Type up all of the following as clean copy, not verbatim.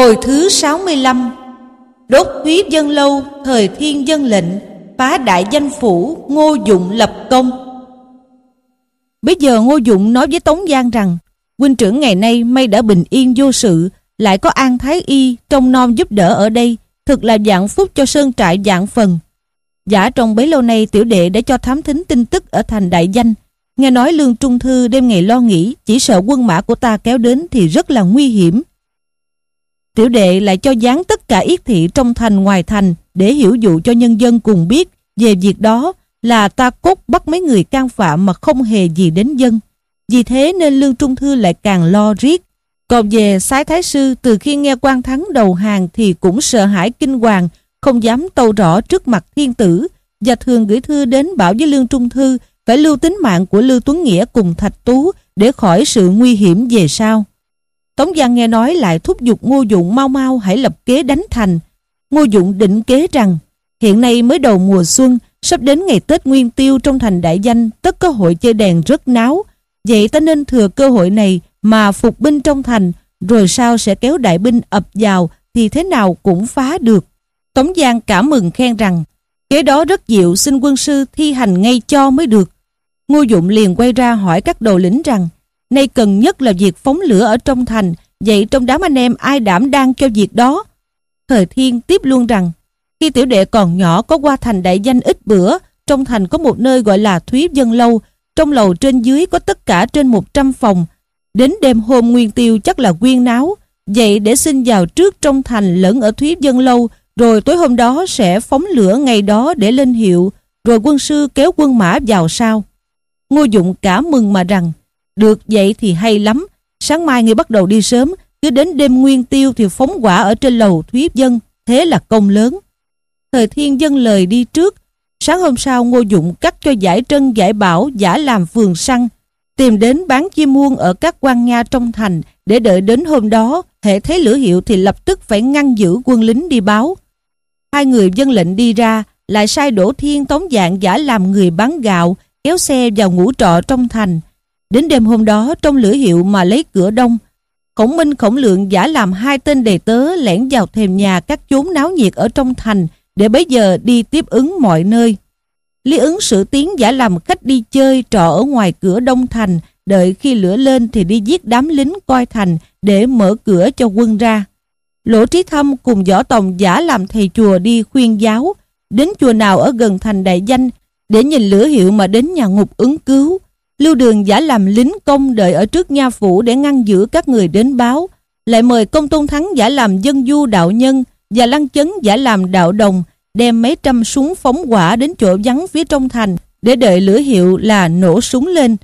Hồi thứ 65. Đốt Thúy Vân Lâu, thời Thiên Vân lệnh, phá đại danh phủ, Ngô Dụng lập công. Bây giờ Ngô Dụng nói với Tống Giang rằng: huynh trưởng ngày nay may đã bình yên vô sự, lại có An Thái Y trông nom giúp đỡ ở đây, thực là vạn phúc cho sơn trại vạn phần. Giả trong bấy lâu nay tiểu đệ đã cho thám thính tin tức ở thành Đại Danh, nghe nói Lương Trung Thư đêm ngày lo nghĩ, chỉ sợ quân mã của ta kéo đến thì rất là nguy hiểm. Tiểu đệ lại cho dán tất cả yết thị trong thành ngoài thành để hiểu dụ cho nhân dân cùng biết về việc đó là ta cốt bắt mấy người can phạm mà không hề gì đến dân. Vì thế nên Lương Trung Thư lại càng lo riết. Còn về Sái Thái Sư, từ khi nghe Quan Thắng đầu hàng thì cũng sợ hãi kinh hoàng, không dám tâu rõ trước mặt thiên tử, và thường gửi thư đến bảo với Lương Trung Thư phải lưu tính mạng của Lưu Tuấn Nghĩa cùng Thạch Tú để khỏi sự nguy hiểm về sau. Tống Giang nghe nói lại thúc giục Ngô Dụng mau mau hãy lập kế đánh thành. Ngô Dụng định kế rằng hiện nay mới đầu mùa xuân, sắp đến ngày Tết Nguyên Tiêu trong thành Đại Danh tất có hội chơi đèn rất náo, vậy ta nên thừa cơ hội này mà phục binh trong thành, rồi sau sẽ kéo đại binh ập vào thì thế nào cũng phá được. Tống Giang cảm mừng khen rằng kế đó rất diệu, xin quân sư thi hành ngay cho mới được. Ngô Dụng liền quay ra hỏi các đầu lĩnh rằng nay cần nhất là việc phóng lửa ở trong thành, vậy trong đám anh em ai đảm đang cho việc đó? Thời Thiên tiếp luôn rằng khi tiểu đệ còn nhỏ có qua thành Đại Danh ít bữa, trong thành có một nơi gọi là Thúy Vân Lâu, trong lầu trên dưới có tất cả trên 100 phòng. Đến đêm hôm Nguyên Tiêu chắc là quyên náo, vậy để xin vào trước trong thành lẫn ở Thúy Vân Lâu, rồi tối hôm đó sẽ phóng lửa ngày đó để lên hiệu, rồi quân sư kéo quân mã vào sau. Ngô Dụng cả mừng mà rằng được vậy thì hay lắm, sáng mai ngươi bắt đầu đi sớm, cứ đến đêm Nguyên Tiêu thì phóng hỏa ở trên lầu Thúy Vân, thế là công lớn. Thời Thiên dâng lời đi trước. Sáng hôm sau Ngô Dụng cắt cho Giải Trân Giải Bảo giả làm phường săn, tìm đến bán chim muông ở các quan nha trong thành, để đợi đến hôm đó hễ thấy lửa hiệu thì lập tức phải ngăn giữ quân lính đi báo. Hai người vâng lệnh đi ra, lại sai Đỗ Thiên Tống Dạng giả làm người bán gạo, kéo xe vào ngũ trọ trong thành. Đến đêm hôm đó trong lửa hiệu mà lấy cửa đông, Khổng Minh Khổng Lượng giả làm hai tên đầy tớ lẻn vào thềm nhà các chốn náo nhiệt ở trong thành, để bấy giờ đi tiếp ứng mọi nơi. Lý Ứng Sử Tiến giả làm khách đi chơi trọ ở ngoài cửa đông thành, đợi khi lửa lên thì đi giết đám lính coi thành để mở cửa cho quân ra. Lỗ Trí Thâm cùng Võ Tòng giả làm thầy chùa đi khuyên giáo, đến chùa nào ở gần thành Đại Danh để nhìn lửa hiệu mà đến nhà ngục ứng cứu. Lưu Đường giả làm lính công đợi ở trước nha phủ để ngăn giữ các người đến báo. Lại mời Công Tôn Thắng giả làm dân du đạo nhân và Lăng Chấn giả làm đạo đồng, đem mấy trăm súng phóng hỏa đến chỗ vắng phía trong thành để đợi lửa hiệu là nổ súng lên.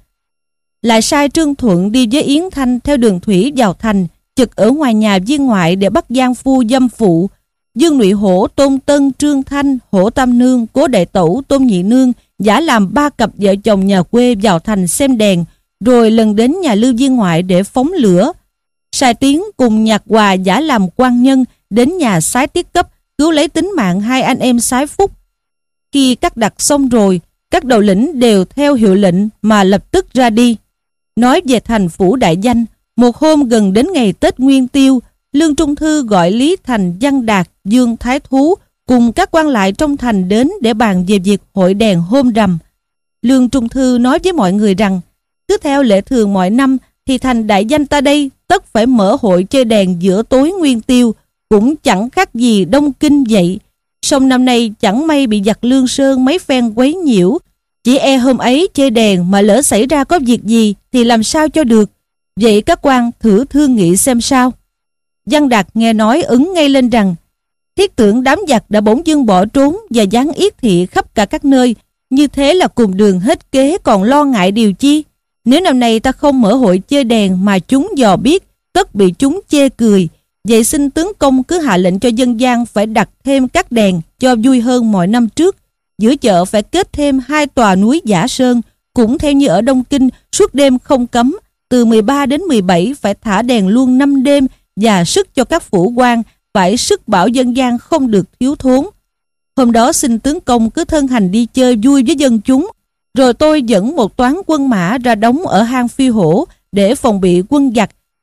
Lại sai Trương Thuận đi với Yến Thanh theo đường thủy vào thành, trực ở ngoài nhà viên ngoại để bắt giang phu dâm phụ. Dương Nụy Hổ, Tôn Tân, Trương Thanh, Hổ Tam Nương, Cố Đại Tẩu, Tôn Nhị Nương giả làm ba cặp vợ chồng nhà quê vào thành xem đèn, rồi lần đến nhà Lưu viên ngoại để phóng lửa. Sai Tiến cùng Nhạc Hòa giả làm quan nhân đến nhà Sái Tiết Cấp cứu lấy tính mạng hai anh em Sái Phúc. Khi cắt đặt xong rồi, các đầu lĩnh đều theo hiệu lệnh mà lập tức ra đi. Nói về thành phủ Đại Danh, một hôm gần đến ngày Tết Nguyên Tiêu, Lương Trung Thư gọi Lý Thành, Văn Đạt, Dương Thái Thú cùng các quan lại trong thành đến để bàn về việc hội đèn hôm rằm. Lương Trung Thư nói với mọi người rằng cứ theo lệ thường mọi năm thì thành Đại Danh ta đây tất phải mở hội chơi đèn giữa tối Nguyên Tiêu, cũng chẳng khác gì Đông Kinh vậy. Song năm nay chẳng may bị giặc Lương Sơn mấy phen quấy nhiễu, chỉ e hôm ấy chơi đèn mà lỡ xảy ra có việc gì thì làm sao cho được. Vậy các quan thử thương nghị xem sao. Văn Đạt nghe nói ứng ngay lên rằng thiết tưởng đám giặc đã bỗng dưng bỏ trốn và giáng yết thị khắp cả các nơi, như thế là cùng đường hết kế, còn lo ngại điều chi. Nếu năm nay ta không mở hội chơi đèn mà chúng dò biết, tất bị chúng chê cười. Vậy xin tướng công cứ hạ lệnh cho dân gian phải đặt thêm các đèn cho vui hơn mọi năm trước. Giữa chợ phải kết thêm 2 tòa núi Giả Sơn, cũng theo như ở Đông Kinh suốt đêm không cấm, từ 13 đến 17 phải thả đèn luôn 5 đêm, và sức cho các phủ quan phải sức bảo dân gian không được thiếu thốn. Hôm đó xin tướng công cứ thân hành đi chơi vui với dân chúng, rồi tôi dẫn một toán quân mã ra đóng ở hang Phi Hổ để phòng bị quân giặc,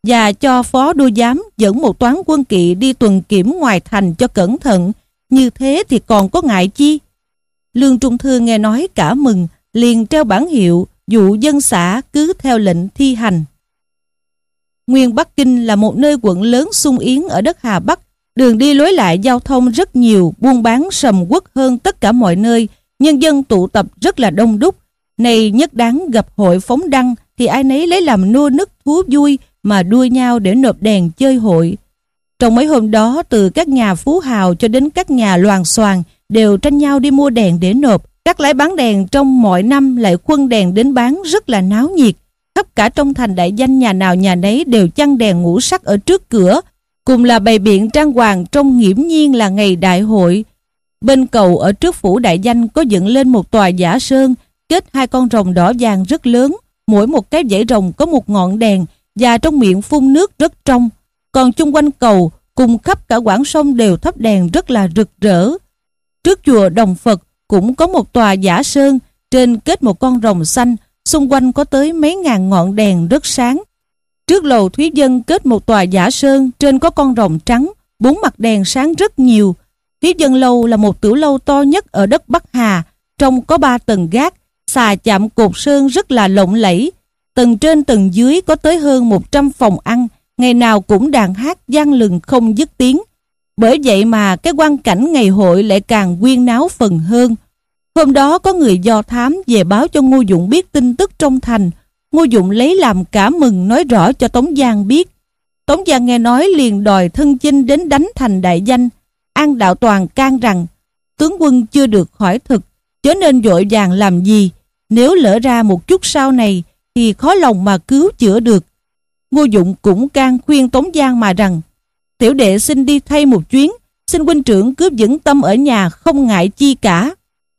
và cho phó đô giám dẫn một toán quân kỵ đi tuần kiểm ngoài thành cho cẩn thận. Như thế thì còn có ngại chi? Lương Trung Thư nghe nói cả mừng, liền treo bản hiệu dụ dân xã cứ theo lệnh thi hành. Nguyên Bắc Kinh là một nơi quận lớn sung yến ở đất Hà Bắc, đường đi lối lại giao thông rất nhiều, buôn bán sầm uất hơn tất cả mọi nơi, nhân dân tụ tập rất là đông đúc. Này nhất đáng gặp hội phóng đăng thì ai nấy lấy làm nô nức thú vui mà đua nhau để nộp đèn chơi hội. Trong mấy hôm đó, từ các nhà phú hào cho đến các nhà loàn xoàn đều tranh nhau đi mua đèn để nộp. Các lái bán đèn trong mọi năm lại khuân đèn đến bán rất là náo nhiệt. Khắp cả trong thành Đại Danh, nhà nào nhà nấy đều chăng đèn ngũ sắc ở trước cửa, cùng là bày biện trang hoàng trông nghiễm nhiên là ngày đại hội. Bên cầu ở trước phủ Đại Danh có dựng lên một tòa giả sơn, kết hai con rồng đỏ vàng rất lớn, mỗi một cái dãy rồng có một ngọn đèn và trong miệng phun nước rất trong. Còn chung quanh cầu cùng khắp cả quãng sông đều thắp đèn rất là rực rỡ. Trước chùa Đồng Phật cũng có một tòa giả sơn, trên kết một con rồng xanh, xung quanh có tới mấy ngàn ngọn đèn rất sáng. Trước lầu Thúy Dân kết một tòa giả sơn, trên có con rồng trắng, 4 mặt đèn sáng rất nhiều. Thúy Dân lâu là một tiểu lâu to nhất ở đất Bắc Hà, trong có 3 tầng gác, xà chạm cột sơn rất là lộng lẫy. Tầng trên tầng dưới có tới hơn 100 phòng ăn, ngày nào cũng đàn hát vang lừng không dứt tiếng. Bởi vậy mà cái quang cảnh ngày hội lại càng huyên náo phần hơn. Hôm đó có người do thám về báo cho Ngô Dụng biết tin tức trong thành. Ngô Dụng lấy làm cả mừng, nói rõ cho Tống Giang biết. Tống Giang nghe nói liền đòi thân chinh đến đánh thành Đại Danh. An Đạo Toàn can rằng tướng quân chưa được hỏi thực, chớ nên vội vàng làm gì. Nếu lỡ ra một chút sau này thì khó lòng mà cứu chữa được. Ngô Dụng cũng can khuyên Tống Giang mà rằng tiểu đệ xin đi thay một chuyến, xin huynh trưởng cứ vững tâm ở nhà, không ngại chi cả.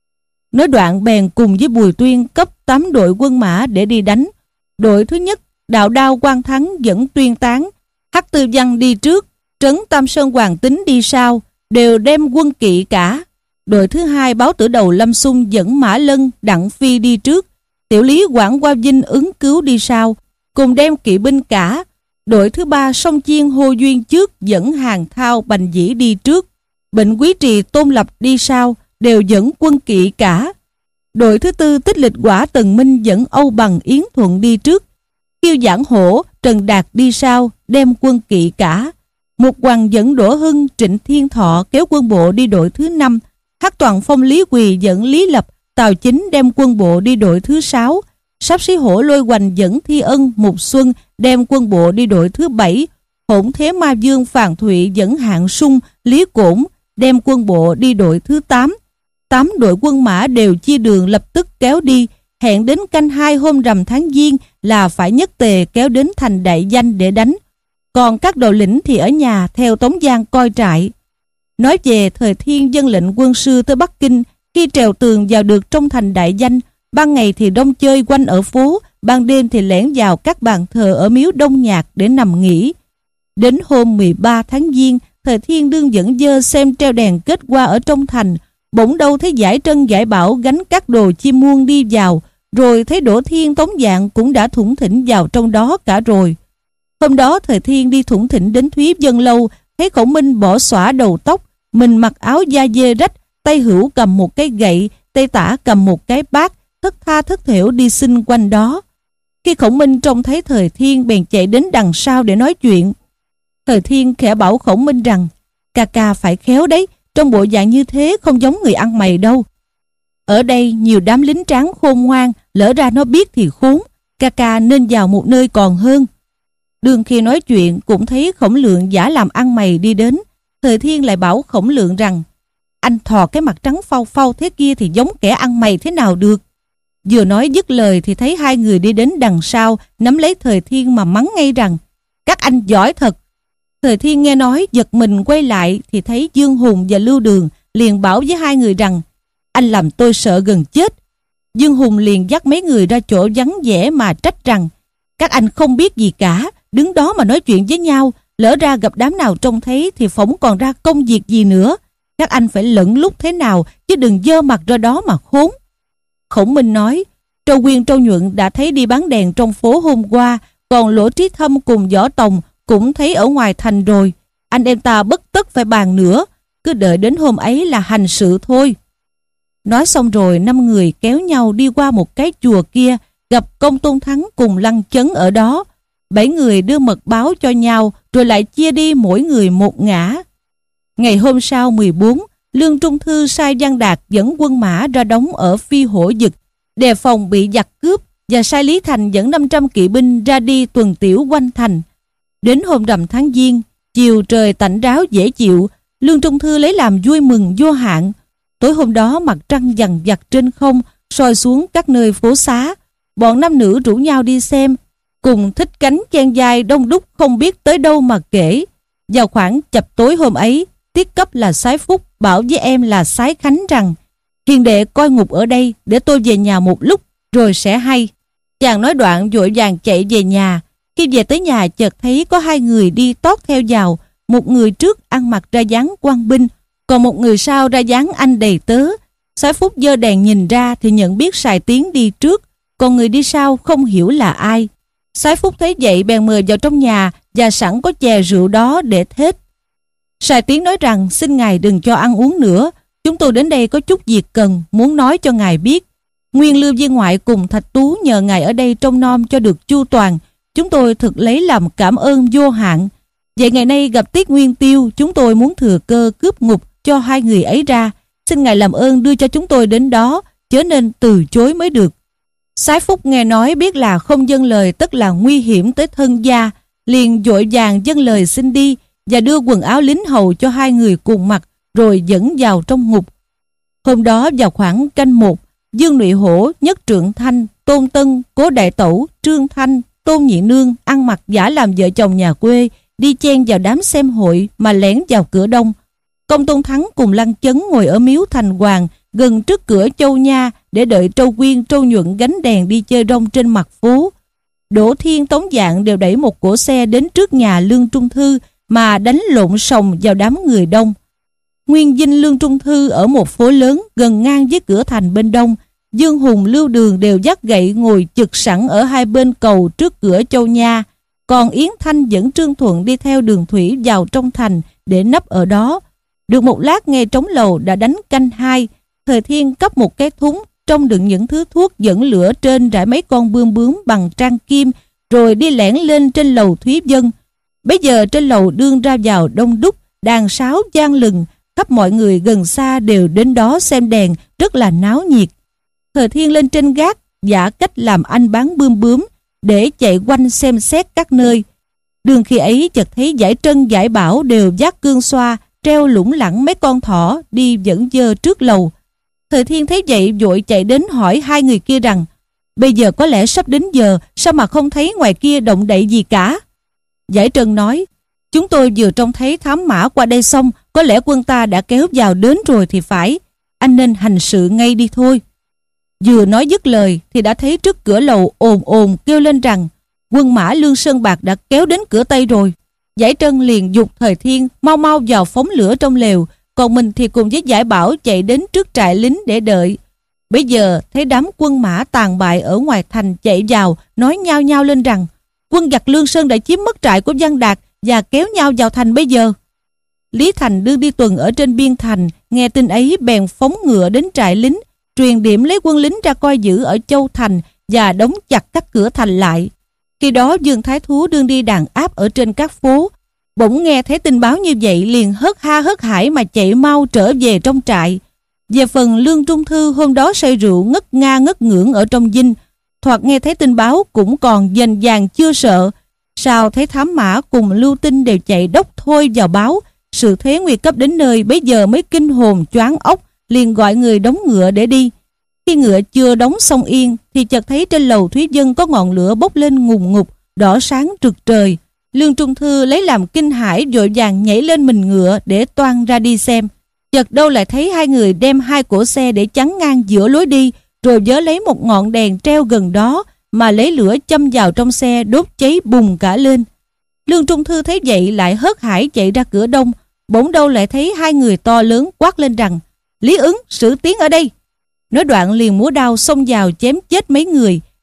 Nói đoạn bèn cùng với Bùi Tuyên cấp 8 đội quân mã để đi đánh. Đội thứ nhất Đạo Đao Quang Thắng dẫn Tuyên Tán, Hắc Tư Văn đi trước, Trấn Tam Sơn Hoàng Tính đi sau, đều đem quân kỵ cả. Đội thứ hai Báo Tử Đầu Lâm Xung dẫn Mã Lân, Đặng Phi đi trước, Tiểu Lý Quảng Qua Vinh ứng cứu đi sau, cùng đem kỵ binh cả. Đội thứ ba Song Chiên Hô Duyên trước dẫn Hàng Thao Bành Dĩ đi trước, Bệnh Quý Trì Tôn Lập đi sau, đều dẫn quân kỵ cả. Đội thứ tư Tích Lịch Quả Tần Minh dẫn Âu Bằng Yến Thuận đi trước, Kiêu Giảng Hổ Trần Đạt đi sau, đem quân kỵ cả. Mục Hoàng dẫn Đỗ Hưng Trịnh Thiên Thọ kéo quân bộ đi đội thứ 5, Hắc Toàn Phong Lý Quỳ dẫn Lý Lập Tào Chính đem quân bộ đi đội thứ 6, Sáp Sĩ Hổ Lôi Hoành dẫn Thi Ân Mục Xuân đem quân bộ đi đội thứ 7, Hỗn Thế Ma Dương Phàn Thụy dẫn Hạng Sung Lý Cổn đem quân bộ đi đội thứ 8. 8 đội quân mã đều chia đường lập tức kéo đi, hẹn đến canh 2 hôm rằm tháng Giêng là phải nhất tề kéo đến thành Đại Danh để đánh. Còn các đầu lĩnh thì ở nhà theo Tống Giang coi trại. Nói về Thời Thiên dân lệnh quân sư tới Bắc Kinh, khi trèo tường vào được trong thành Đại Danh, ban ngày thì đông chơi quanh ở phố, ban đêm thì lẻn vào các bàn thờ ở miếu Đông Nhạc để nằm nghỉ. Đến hôm 13 tháng Giêng, Thời Thiên đương dẫn dơ xem treo đèn kết hoa ở trong thành, bỗng đâu thấy Giải Trân Giải Bảo gánh các đồ chim muông đi vào, rồi thấy Đỗ Thiên Tống Dạng cũng đã thủng thỉnh vào trong đó cả rồi. Hôm đó Thời Thiên đi thủng thỉnh đến Thúy Dân lâu, thấy Khổng Minh bỏ xõa đầu tóc, mình mặc áo da dê rách, tay hữu cầm một cái gậy, tay tả cầm một cái bát, thất tha thất thểu đi xin quanh đó. Khi Khổng Minh trông thấy Thời Thiên bèn chạy đến đằng sau để nói chuyện. Thời Thiên khẽ bảo Khổng Minh rằng ca ca phải khéo đấy, trong bộ dạng như thế không giống người ăn mày đâu. Ở đây nhiều đám lính tráng khôn ngoan, lỡ ra nó biết thì khốn, ca ca nên vào một nơi còn hơn. Đường khi nói chuyện cũng thấy Khổng Lượng giả làm ăn mày đi đến. Thời Thiên lại bảo Khổng Lượng rằng anh thò cái mặt trắng phau phau thế kia thì giống kẻ ăn mày thế nào được. Vừa nói dứt lời thì thấy hai người đi đến đằng sau, nắm lấy Thời Thiên mà mắng ngay rằng các anh giỏi thật. Thời Thiên nghe nói giật mình quay lại thì thấy Dương Hùng và Lưu Đường, liền bảo với hai người rằng anh làm tôi sợ gần chết. Dương Hùng liền dắt mấy người ra chỗ vắng vẻ mà trách rằng các anh không biết gì cả, đứng đó mà nói chuyện với nhau, lỡ ra gặp đám nào trông thấy thì phỏng còn ra công việc gì nữa. Các anh phải lẫn lúc thế nào chứ đừng dơ mặt ra đó mà khốn. Khổng Minh nói Trâu Quyên Trâu Nhuận đã thấy đi bán đèn trong phố hôm qua, Còn Lỗ Trí Thâm cùng Võ Tòng cũng thấy ở ngoài thành rồi. Anh em ta bất tất phải bàn nữa, cứ đợi đến hôm ấy là hành sự thôi. Nói xong rồi 5 người kéo nhau đi qua một cái chùa kia, gặp Công Tôn Thắng cùng Lăng Chấn ở đó. 7 người đưa mật báo cho nhau rồi lại chia đi mỗi người một ngã. Ngày hôm sau 14, Lương Trung Thư sai Văn Đạt dẫn quân mã ra đóng ở Phi Hổ Dực, đề phòng bị giặc cướp, và sai Lý Thành dẫn 500 kỵ binh ra đi tuần tiểu quanh thành. Đến hôm rằm tháng Giêng, chiều trời tạnh ráo dễ chịu, Lương Trung Thư lấy làm vui mừng vô hạn. Tối hôm đó mặt trăng dằn vặt trên không, soi xuống các nơi phố xá. Bọn nam nữ rủ nhau đi xem, cùng thích cánh chen vai đông đúc không biết tới đâu mà kể. Vào khoảng chập tối hôm ấy, Tiết Cấp là Soái Phúc bảo với em là Soái Khánh rằng: hiền đệ coi ngục ở đây để tôi về nhà một lúc rồi sẽ hay. Chàng nói đoạn vội vàng chạy về nhà. Khi về tới nhà chợt thấy có 2 người đi tót theo vào. Một người trước ăn mặc ra dáng quan binh, còn một người sau ra dáng anh đầy tớ. Soái Phúc giơ đèn nhìn ra thì nhận biết Sài Tiến đi trước, còn người đi sau không hiểu là ai. Soái Phúc thấy vậy bèn mời vào trong nhà, và sẵn có chè rượu đó để thết. Sài Tiến nói rằng xin ngài đừng cho ăn uống nữa, chúng tôi đến đây có chút việc cần, muốn nói cho ngài biết. Nguyên Lưu Viên Ngoại cùng Thạch Tú nhờ ngài ở đây trông nom cho được chu toàn, chúng tôi thực lấy làm cảm ơn vô hạn. Vậy ngày nay gặp Tiết Nguyên Tiêu, chúng tôi muốn thừa cơ cướp ngục cho 2 người ấy ra, xin ngài làm ơn đưa cho chúng tôi đến đó, chớ nên từ chối mới được. Soái Phúc nghe nói biết là không dâng lời tất là nguy hiểm tới thân gia, liền vội vàng dâng lời xin đi, và đưa quần áo lính hầu cho 2 người cùng mặc, rồi dẫn vào trong ngục. Hôm đó vào khoảng canh 1, Dương Nụy Hổ, Nhất Trượng Thanh, Tôn Tân, Cố Đại Tẩu, Trương Thanh, Tôn Nhị Nương ăn mặc giả làm vợ chồng nhà quê, đi chen vào đám xem hội mà lén vào cửa đông. Công Tôn Thắng cùng Lăng Chấn ngồi ở miếu Thành Hoàng gần trước cửa Châu Nha để đợi Trâu Quyên, Trâu Nhuận gánh đèn đi chơi rong trên mặt phố. Đỗ Thiên, Tống Dạng đều đẩy một cỗ xe đến trước nhà Lương Trung Thư mà đánh lộn sòng vào đám người đông. Nguyên dinh Lương Trung Thư ở một phố lớn gần ngang với cửa thành bên đông. Dương Hùng, Lưu Đường đều dắt gậy ngồi chực sẵn ở 2 bên cầu trước cửa Châu Nha. Còn Yến Thanh dẫn Trương Thuận đi theo đường thủy vào trong thành để nấp ở đó. Được một lát nghe trống lầu đã đánh canh 2. Thời Thiên cấp một cái thúng trong đựng những thứ thuốc dẫn lửa, trên rải mấy con bươm bướm bằng trang kim, rồi đi lẻn lên trên lầu Thúy Vân. Bây giờ trên lầu đương ra vào đông đúc, đàn sáo vang lừng, khắp mọi người gần xa đều đến đó xem đèn, rất là náo nhiệt. Thời Thiên lên trên gác giả cách làm anh bán bươm bướm để chạy quanh xem xét các nơi. Đường khi ấy chợt thấy Giải Trân, Giải Bảo đều vác cương xoa, treo lủng lẳng mấy con thỏ đi dẫn dơ trước lầu. Thời Thiên thấy vậy vội chạy đến hỏi 2 người kia rằng: bây giờ có lẽ sắp đến giờ, sao mà không thấy ngoài kia động đậy gì cả? Giải Trân nói: chúng tôi vừa trông thấy thám mã qua đây xong, có lẽ quân ta đã kéo vào đến rồi thì phải. Anh nên hành sự ngay đi thôi. Vừa nói dứt lời thì đã thấy trước cửa lầu ồn ồn kêu lên rằng quân mã Lương Sơn Bạc đã kéo đến cửa Tây rồi. Giải Trân liền giục Thời Thiên mau mau vào phóng lửa trong lều, còn mình thì cùng với Giải Bảo chạy đến trước trại lính để đợi. Bây giờ thấy đám quân mã tàn bại ở ngoài thành chạy vào, nói nhao nhao lên rằng quân giặc Lương Sơn đã chiếm mất trại của Văn Đạt và kéo nhau vào thành bây giờ. Lý Thành đương đi tuần ở trên biên thành, nghe tin ấy bèn phóng ngựa đến trại lính, truyền điểm lấy quân lính ra coi giữ ở Châu Thành và đóng chặt các cửa thành lại. Khi đó Dương Thái Thú đương đi đàn áp ở trên các phố, bỗng nghe thấy tin báo như vậy liền hớt ha hớt hải mà chạy mau trở về trong trại. Về phần Lương Trung Thư hôm đó say rượu ngất nga ngất ngưỡng ở trong dinh, thoạt nghe thấy tin báo cũng còn dành dàng chưa sợ. Sao thấy thám mã cùng Lưu Tinh đều chạy đốc thôi vào báo sự thế nguy cấp đến nơi, bấy giờ mới kinh hồn choáng óc, liền gọi người đóng ngựa để đi. Khi ngựa chưa đóng xong yên thì chợt thấy trên lầu Thúy Vân có ngọn lửa bốc lên ngùn ngụt, đỏ sáng rực trời. Lương Trung Thư lấy làm kinh hãi, vội vàng nhảy lên mình ngựa để toan ra đi xem. Chợt đâu lại thấy 2 người đem 2 cỗ xe để chắn ngang giữa lối đi, rồi vớ lấy một ngọn đèn treo gần đó mà lấy lửa châm vào trong xe đốt cháy bùng cả lên. Lương Trung Thư thấy vậy lại hớt hải chạy ra cửa đông, bỗng đâu lại thấy 2 người to lớn quát lên rằng: Lý Ứng, Sử Tiến ở đây. Nói đoạn liền múa đao xông vào chém chết mấy người,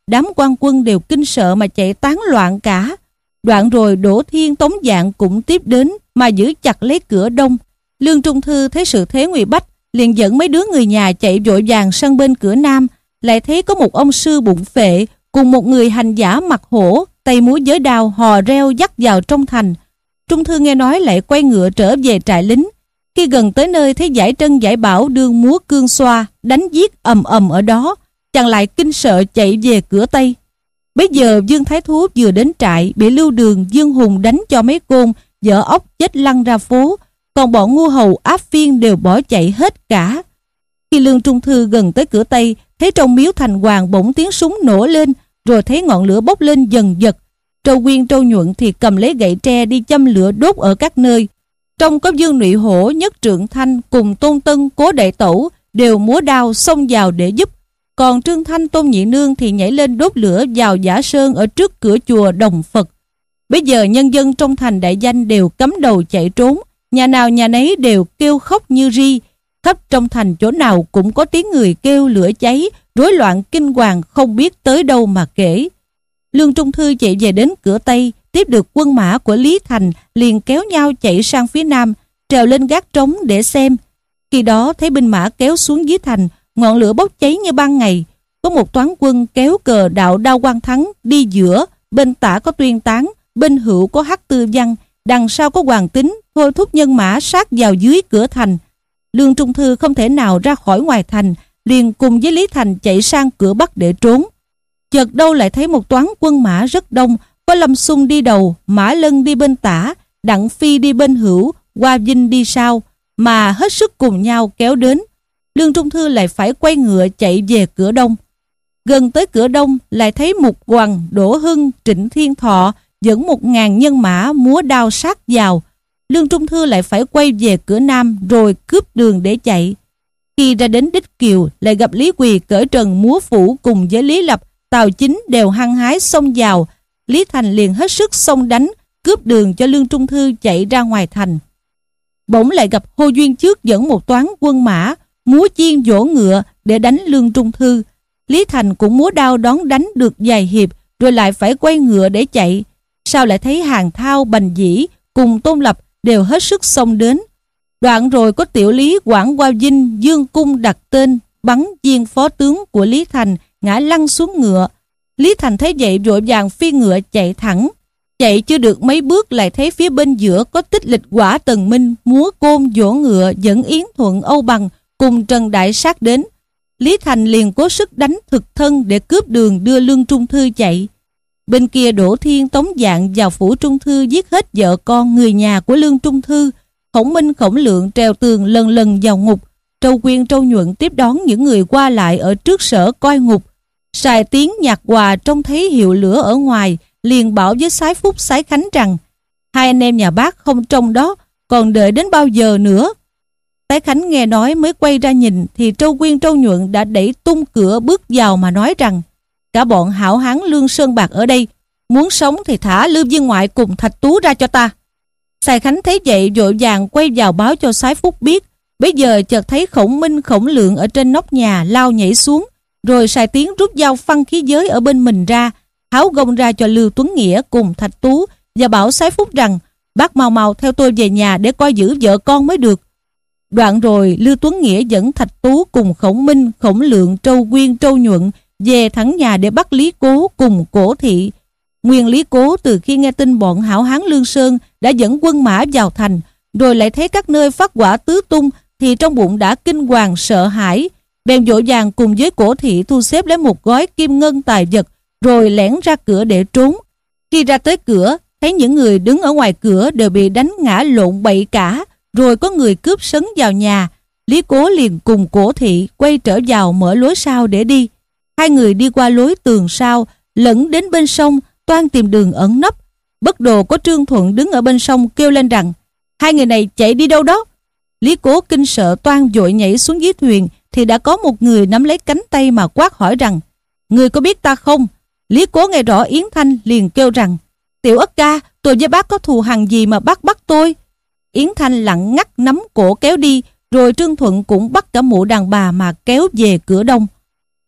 đám quan quân đều kinh sợ mà chạy tán loạn cả. Đoạn rồi Đỗ Thiên, Tống Dạng cũng tiếp đến mà giữ chặt lấy cửa đông. Lương Trung Thư thấy sự thế nguy bách, liền dẫn mấy đứa người nhà chạy vội vàng sang bên cửa nam. Lại thấy có một ông sư bụng phệ cùng một người hành giả mặt hổ, tay múa giới đao hò reo dắt vào trong thành. Trung Thư nghe nói lại quay ngựa trở về trại lính. Khi gần tới nơi thấy Giải Trân Giải Bảo đương múa cương xoa, đánh giết ầm ầm ở đó, chàng lại kinh sợ chạy về cửa Tây. Bấy giờ Dương Thái Thú vừa đến trại, bị Lưu Đường, Dương Hùng đánh cho mấy côn, vỡ ốc chết lăn ra phố, còn bọn ngu hầu áp phiên đều bỏ chạy hết cả. Khi Lương Trung Thư gần tới cửa Tây, thấy trong miếu thành hoàng bỗng tiếng súng nổ lên, rồi thấy ngọn lửa bốc lên dần dật. Trâu Quyên, Trâu Nhuận thì cầm lấy gậy tre đi châm lửa đốt ở các nơi. Trong có Dương Nụy Hổ, Nhất Trượng Thanh cùng Tôn Tân, Cố Đại Tẩu đều múa đao xông vào để giúp. Còn Trương Thanh, Tôn Nhị Nương thì nhảy lên đốt lửa vào Giả Sơn ở trước cửa chùa Đồng Phật. Bây giờ nhân dân trong thành đại danh đều cắm đầu chạy trốn, nhà nào nhà nấy đều kêu khóc như ri. Khắp trong thành chỗ nào cũng có tiếng người kêu lửa cháy, rối loạn kinh hoàng không biết tới đâu mà kể. Lương Trung Thư chạy về đến cửa Tây, tiếp được quân mã của Lý Thành, liền kéo nhau chạy sang phía nam, trèo lên gác trống để xem. Khi đó thấy binh mã kéo xuống dưới thành, ngọn lửa bốc cháy như ban ngày. Có một toán quân kéo cờ đạo Đao Quang Thắng đi giữa, bên tả có Tuyên Tán, bên hữu có Hắc Tư Văn, đằng sau có Hoàng Tín, thôi thúc nhân mã sát vào dưới cửa thành. Lương Trung Thư không thể nào ra khỏi ngoài thành, liền cùng với Lý Thành chạy sang cửa Bắc để trốn. Chợt đâu lại thấy một toán quân mã rất đông, có Lâm Xung đi đầu, Mã Lân đi bên tả, Đặng Phi đi bên hữu, Hoa Vinh đi sau, mà hết sức cùng nhau kéo đến. Lương Trung Thư lại phải quay ngựa chạy về cửa đông. Gần tới cửa đông lại thấy Mục Hoằng, Đỗ Hưng, Trịnh Thiên Thọ dẫn 1000 nhân mã múa đao sát vào. Lương Trung Thư lại phải quay về cửa nam rồi cướp đường để chạy. Khi ra đến Đích Kiều lại gặp Lý Quỳ cởi trần múa phủ cùng với Lý Lập, Tào Chính đều hăng hái xông vào. Lý Thành liền hết sức xông đánh, cướp đường cho Lương Trung Thư chạy ra ngoài thành. Bỗng lại gặp Hồ Duyên Trước dẫn một toán quân mã múa chiên vỗ ngựa để đánh Lương Trung Thư. Lý Thành cũng múa đao đón đánh được vài hiệp rồi lại phải quay ngựa để chạy. Sao lại thấy Hàng Thao, Bành Dĩ cùng Tôn Lập đều hết sức xông đến. Đoạn rồi có Tiểu Lý, Quảng Hoa Vinh, Dương Cung đặt tên bắn viên phó tướng của Lý Thành ngã lăn xuống ngựa. Lý Thành thấy vậy vội vàng phi ngựa chạy thẳng. Chạy chưa được mấy bước lại thấy phía bên giữa có Tích Lịch, Quả Tần Minh múa côn vỗ ngựa dẫn Yến Thuận, Âu Bằng cùng Trần Đại sát đến. Lý Thành liền cố sức đánh thực thân để cướp đường đưa Lương Trung Thư chạy. Bên kia Đỗ Thiên, Tống Dạng vào phủ Trung Thư giết hết vợ con người nhà của Lương Trung Thư. Khổng Minh, Khổng Lượng trèo tường lần lần vào ngục. Trâu Quyên, Trâu Nhuận tiếp đón những người qua lại ở trước sở coi ngục. Sài Tiến, Nhạc Hòa trông thấy hiệu lửa ở ngoài, liền bảo với Sái Phúc, Sái Khánh rằng: hai anh em nhà bác không trông đó, còn đợi đến bao giờ nữa? Sái Khánh nghe nói mới quay ra nhìn thì Trâu Quyên, Trâu Nhuận đã đẩy tung cửa bước vào mà nói rằng: cả bọn hảo hán Lương Sơn Bạc ở đây, muốn sống thì thả Lưu Viên Ngoại cùng Thạch Tú ra cho ta. Sài Khánh thấy vậy vội vàng quay vào báo cho Sái Phúc biết. Bấy giờ chợt thấy Khổng Minh, Khổng Lượng ở trên nóc nhà lao nhảy xuống, rồi Sài Tiến rút dao phăng khí giới ở bên mình ra, tháo gông ra cho Lưu Tuấn Nghĩa cùng Thạch Tú và bảo Sái Phúc rằng: bác mau mau theo tôi về nhà để coi giữ vợ con mới được. Đoạn rồi Lưu Tuấn Nghĩa dẫn Thạch Tú cùng Khổng Minh, Khổng Lượng, Trâu Quyên, Trâu Nhuận về thẳng nhà để bắt Lý Cố cùng Cổ Thị. Nguyên Lý Cố từ khi nghe tin bọn hảo hán Lương Sơn đã dẫn quân mã vào thành, rồi lại thấy các nơi phát quả tứ tung, thì trong bụng đã kinh hoàng sợ hãi, bèn vội vàng cùng với Cổ Thị thu xếp lấy một gói kim ngân tài vật, rồi lẻn ra cửa để trốn. Khi ra tới cửa, thấy những người đứng ở ngoài cửa đều bị đánh ngã lộn bậy cả, rồi có người cướp sấn vào nhà. Lý Cố liền cùng Cổ Thị quay trở vào mở lối sau để đi. Hai người đi qua lối tường sau, lẫn đến bên sông, toan tìm đường ẩn nấp. Bất đồ có Trương Thuận đứng ở bên sông kêu lên rằng: hai người này chạy đi đâu đó? Lý Cố kinh sợ toan vội nhảy xuống dưới thuyền, thì đã có một người nắm lấy cánh tay mà quát hỏi rằng: người có biết ta không? Lý Cố nghe rõ Yến Thanh liền kêu rằng: tiểu ất ca, tôi với bác có thù hằn gì mà bác bắt tôi? Yến Thanh lặng ngắt nắm cổ kéo đi, rồi Trương Thuận cũng bắt cả mụ đàn bà mà kéo về cửa đông.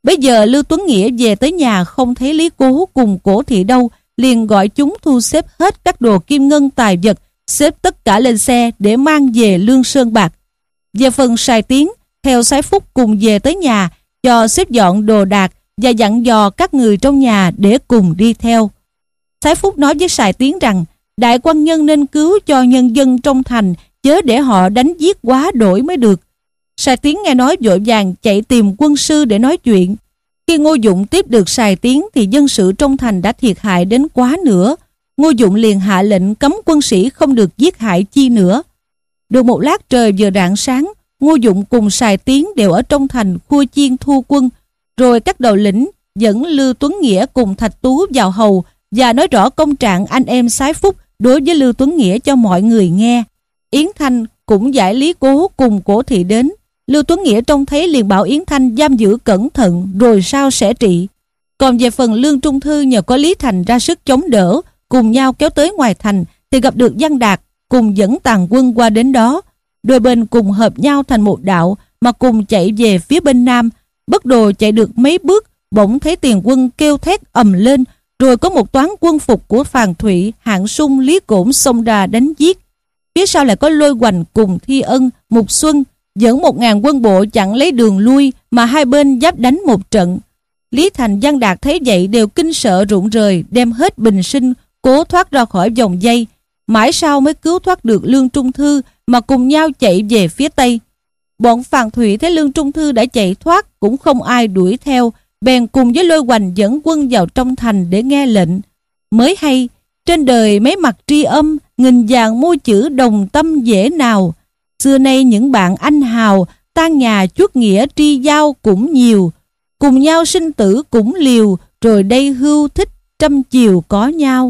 Bây giờ Lưu Tuấn Nghĩa về tới nhà không thấy Lý Cố cùng Cổ Thị đâu, liền gọi chúng thu xếp hết các đồ kim ngân tài vật, xếp tất cả lên xe để mang về Lương Sơn Bạc. Về phần Sài Tiến, theo Sái Phúc cùng về tới nhà, cho xếp dọn đồ đạc và dặn dò các người trong nhà để cùng đi theo. Sái Phúc nói với Sài Tiến rằng đại quan nhân nên cứu cho nhân dân trong thành, chớ để họ đánh giết quá đổi mới được. Sài Tiến nghe nói vội vàng chạy tìm quân sư để nói chuyện. Khi Ngô Dụng tiếp được Sài Tiến thì dân sự trong thành đã thiệt hại đến quá nữa. Ngô Dụng liền hạ lệnh cấm quân sĩ không được giết hại chi nữa. Được một lát trời vừa rạng sáng, Ngô Dụng cùng Sài Tiến đều ở trong thành khua chiên thu quân. Rồi các đầu lĩnh dẫn Lưu Tuấn Nghĩa cùng Thạch Tú vào hầu và nói rõ công trạng anh em Sái Phúc đối với Lưu Tuấn Nghĩa cho mọi người nghe. Yến Thanh cũng giải Lý Cố cùng Cổ Thị đến. Lưu Tuấn Nghĩa trông thấy liền bảo Yến Thanh giam giữ cẩn thận rồi sao sẽ trị. Còn về phần Lương Trung Thư nhờ có Lý Thành ra sức chống đỡ, cùng nhau kéo tới ngoài thành thì gặp được Văn Đạt cùng dẫn tàn quân qua đến đó. Đôi bên cùng hợp nhau thành một đạo mà cùng chạy về phía bên nam. Bất đồ chạy được mấy bước, bỗng thấy tiền quân kêu thét ầm lên, rồi có một toán quân phục của Phàn Thụy, Hạng Sung, Lý Cổn xông ra đánh giết. Phía sau lại có Lôi Hoành cùng Thi Ân, Mục Xuân dẫn 1000 quân bộ chặn lấy đường lui, mà hai bên giáp đánh một trận. Lý Thành, Văn Đạt thấy vậy đều kinh sợ rụng rời, đem hết bình sinh cố thoát ra khỏi vòng dây. Mãi sau mới cứu thoát được Lương Trung Thư mà cùng nhau chạy về phía tây. Bọn Phàn Thụy thấy Lương Trung Thư đã chạy thoát cũng không ai đuổi theo, bèn cùng với Lôi Hoành dẫn quân vào trong thành để nghe lệnh. Mới hay, trên đời mấy mặt tri âm, nghìn vàng môi chữ đồng tâm dễ nào. Xưa nay những bạn anh hào, tan nhà chuất nghĩa tri giao cũng nhiều. Cùng nhau sinh tử cũng liều, rồi đây hưu thích trăm chiều có nhau.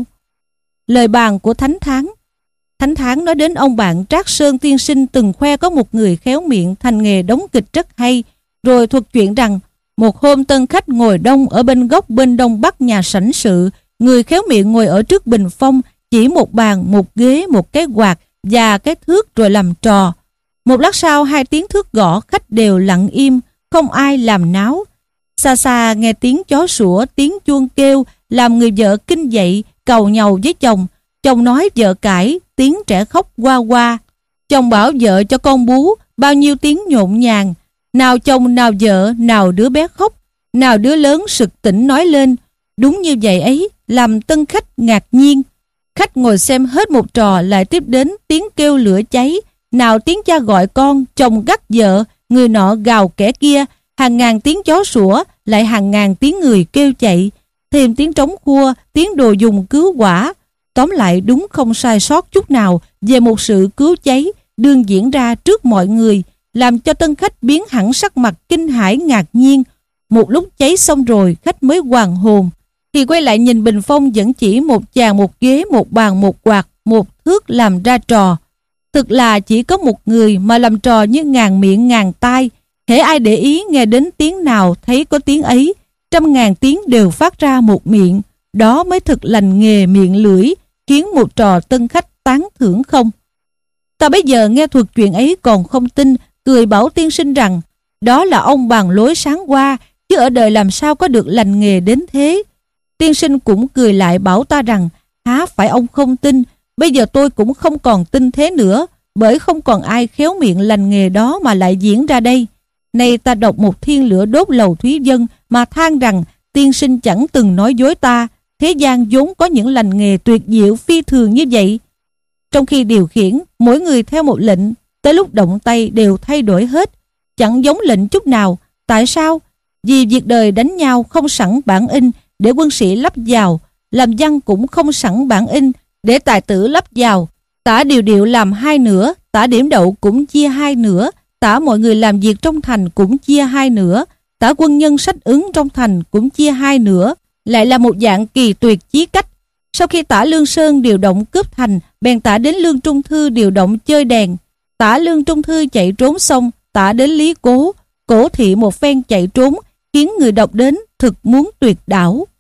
Lời bàn của Thánh Thắng. Thánh Thắng nói đến ông bạn Trác Sơn tiên sinh từng khoe có một người khéo miệng thành nghề đóng kịch rất hay, rồi thuật chuyện rằng một hôm tân khách ngồi đông ở bên góc bên đông bắc nhà sảnh sự, người khéo miệng ngồi ở trước bình phong, chỉ một bàn, một ghế, một cái quạt và cái thước rồi làm trò. Một lát sau 2 tiếng thước gõ, khách đều lặng im, không ai làm náo. Xa xa nghe tiếng chó sủa, tiếng chuông kêu, làm người vợ kinh dậy, cầu nhàu với chồng. Chồng nói vợ cãi, tiếng trẻ khóc qua qua. Chồng bảo vợ cho con bú, bao nhiêu tiếng nhộn nhàng. Nào chồng nào vợ, nào đứa bé khóc, nào đứa lớn sực tỉnh nói lên. Đúng như vậy ấy, làm tân khách ngạc nhiên. Khách ngồi xem hết một trò lại tiếp đến tiếng kêu lửa cháy. Nào tiếng cha gọi con, chồng gắt vợ, người nọ gào kẻ kia, hàng ngàn tiếng chó sủa, lại hàng ngàn tiếng người kêu chạy, thêm tiếng trống khua, tiếng đồ dùng cứu quả. Tóm lại đúng không sai sót chút nào về một sự cứu cháy đương diễn ra trước mọi người, làm cho tân khách biến hẳn sắc mặt kinh hãi ngạc nhiên. Một lúc cháy xong rồi, khách mới hoàn hồn, thì quay lại nhìn bình phong vẫn chỉ một chàng một ghế, một bàn một quạt, một thước làm ra trò. Thực là chỉ có một người mà làm trò như ngàn miệng ngàn tai. Hễ ai để ý nghe đến tiếng nào thấy có tiếng ấy, 100.000 tiếng đều phát ra một miệng. Đó mới thực lành nghề miệng lưỡi, khiến một trò tân khách tán thưởng không. Ta bây giờ nghe thuật chuyện ấy còn không tin, cười bảo tiên sinh rằng đó là ông bàn lối sáng qua, chứ ở đời làm sao có được lành nghề đến thế. Tiên sinh cũng cười lại bảo ta rằng há phải ông không tin, bây giờ tôi cũng không còn tin thế nữa, bởi không còn ai khéo miệng lành nghề đó mà lại diễn ra đây. Nay ta đọc một thiên lửa đốt lầu Thúy Vân mà than rằng tiên sinh chẳng từng nói dối ta. Thế gian vốn có những lành nghề tuyệt diệu phi thường như vậy. Trong khi điều khiển, mỗi người theo một lệnh, tới lúc động tay đều thay đổi hết, chẳng giống lệnh chút nào. Tại sao? Vì việc đời đánh nhau không sẵn bản in để quân sĩ lắp vào, làm văn cũng không sẵn bản in để tài tử lắp vào. Tả điều điệu làm 2 nửa, tả điểm đậu cũng chia 2 nửa, tả mọi người làm việc trong thành cũng chia 2 nửa, tả quân nhân sách ứng trong thành cũng chia 2 nửa, lại là một dạng kỳ tuyệt chí cách. Sau khi tả Lương Sơn điều động cướp thành, bèn tả đến Lương Trung Thư điều động chơi đèn. Tả Lương Trung Thư chạy trốn xong, tả đến Lý Cố, Cổ Thị một phen chạy trốn, khiến người đọc đến thực muốn tuyệt đảo.